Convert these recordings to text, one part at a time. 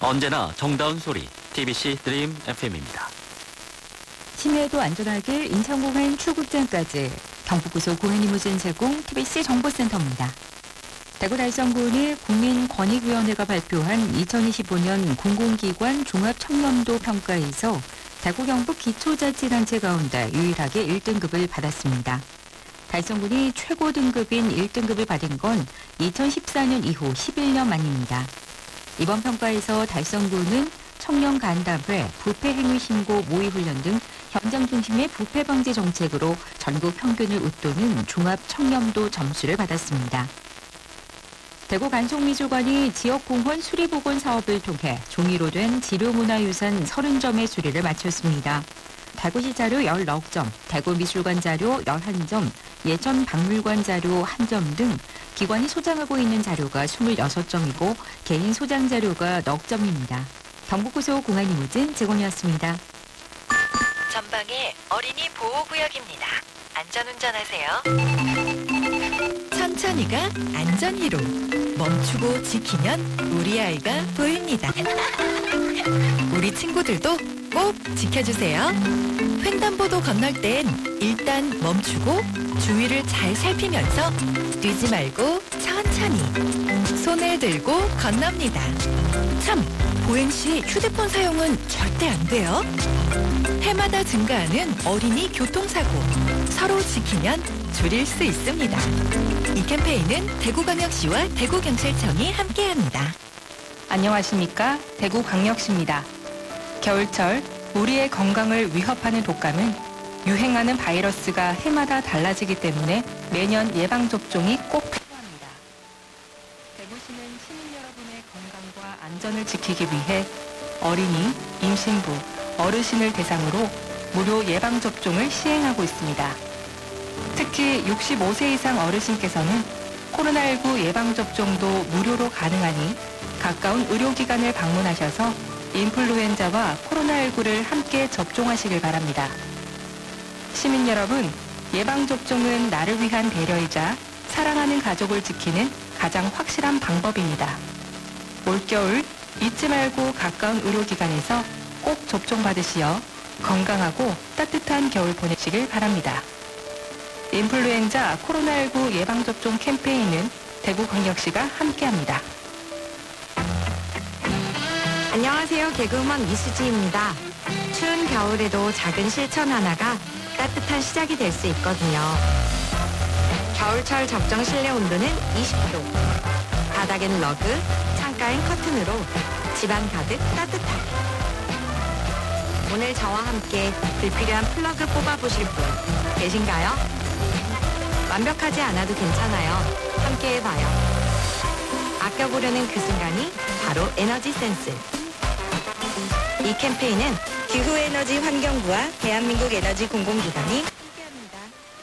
언제나 정다운 소리 TBC 드림 FM입니다. 시내도 안전하길 인천공항 출국장까지 경북고속 공항이무진 제공 TBC 정보센터입니다. 대구 달성군의 국민권익위원회가 발표한 2025년 공공기관 종합청렴도 평가에서 대구 경북 기초자치단체 가운데 유일하게 1등급을 받았습니다. 달성군이 최고 등급인 1등급을 받은 건 2014년 이후 11년 만입니다. 이번 평가에서 달성군은 청년 간담회, 부패 행위 신고 모의 훈련 등 현장 중심의 부패 방지 정책으로 전국 평균을 웃도는 종합 청렴도 점수를 받았습니다. 대구 간송미술관이 지역공원 수리복원 사업을 통해 종이로 된 지료문화유산 30점의 수리를 마쳤습니다. 대구시 자료 19점, 대구미술관 자료 11점, 예천박물관 자료 1점 등 기관이 소장하고 있는 자료가 26점이고 개인 소장 자료가 넉 점입니다. 경북고속 공항이무진 제공이었습니다. 전방에 어린이 보호구역입니다. 안전운전하세요. 천천히가 안전히로. 멈추고 지키면 우리 아이가 보입니다. 우리 친구들도 꼭 지켜주세요. 횡단보도 건널 땐 일단 멈추고 주위를 잘 살피면서 뛰지 말고 천천히 손을 들고 건넙니다. 참, 보행 시 휴대폰 사용은 절대 안 돼요. 해마다 증가하는 어린이 교통사고, 서로 지키면 줄일 수 있습니다. 이 캠페인은 대구광역시와 대구경찰청이 함께합니다. 안녕하십니까? 대구광역시입니다. 겨울철 우리의 건강을 위협하는 독감은 유행하는 바이러스가 해마다 달라지기 때문에 매년 예방접종이 꼭 필요합니다. 대구시는 시민 여러분의 건강과 안전을 지키기 위해 어린이, 임신부, 어르신을 대상으로 무료 예방접종을 시행하고 있습니다. 특히 65세 이상 어르신께서는 코로나19 예방접종도 무료로 가능하니 가까운 의료기관을 방문하셔서 인플루엔자와 코로나19를 함께 접종하시길 바랍니다. 시민 여러분, 예방접종은 나를 위한 배려이자 사랑하는 가족을 지키는 가장 확실한 방법입니다. 올겨울 잊지 말고 가까운 의료기관에서 꼭 접종받으시어 건강하고 따뜻한 겨울 보내시길 바랍니다. 인플루엔자 코로나19 예방접종 캠페인은 대구광역시가 함께합니다. 안녕하세요. 개그우먼 이수지입니다. 추운 겨울에도 작은 실천 하나가 따뜻한 시작이 될 수 있거든요. 겨울철 적정 실내 온도는 20도. 바닥엔 러그, 창가엔 커튼으로 집안 가득 따뜻하게. 오늘 저와 함께 불필요한 플러그 뽑아보실 분 계신가요? 완벽하지 않아도 괜찮아요. 함께 해봐요. 아껴보려는 그 순간이 바로 에너지 센스. 이 캠페인은 기후에너지 환경부와 대한민국 에너지 공공기관이 함께합니다.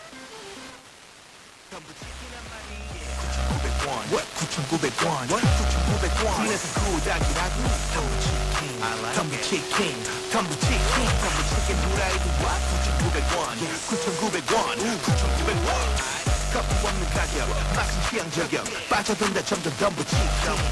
9,900원 집에서 구닥이라고 덤부치킨 덤부치킨 후라이드와 9,900원 9,900원 거품 없는 가격 맛은 취향 저격 빠져든다 점점 덤부치킨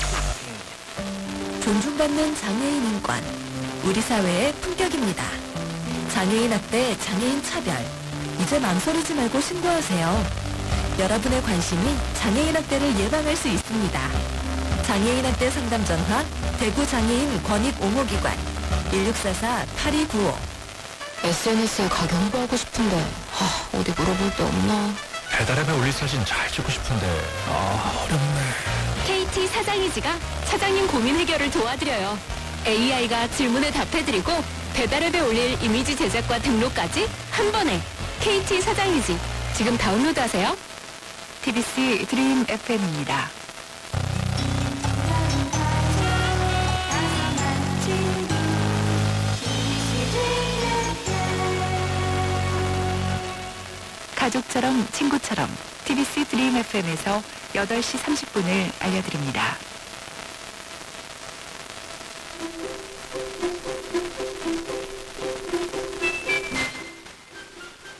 존중받는 장애인 인권, 우리 사회의 품격입니다. 장애인 학대, 장애인 차별, 이제 망설이지 말고 신고하세요. 여러분의 관심이 장애인 학대를 예방할 수 있습니다. 장애인 학대 상담 전화 대구 장애인 권익 옹호기관 1644-8295. SNS에 가게 홍보하고 싶은데 어디 물어볼 데 없나? 배달앱에 올릴 사진 잘 찍고 싶은데 어렵네. KT 사장이지가 사장님 고민 해결을 도와드려요. AI가 질문에 답해드리고 배달앱에 올릴 이미지 제작과 등록까지 한 번에. KT 사장이지. 지금 다운로드하세요. TBC 드림 FM입니다. 가족처럼 친구처럼 TBC 드림 FM에서 8시 30분을 알려드립니다.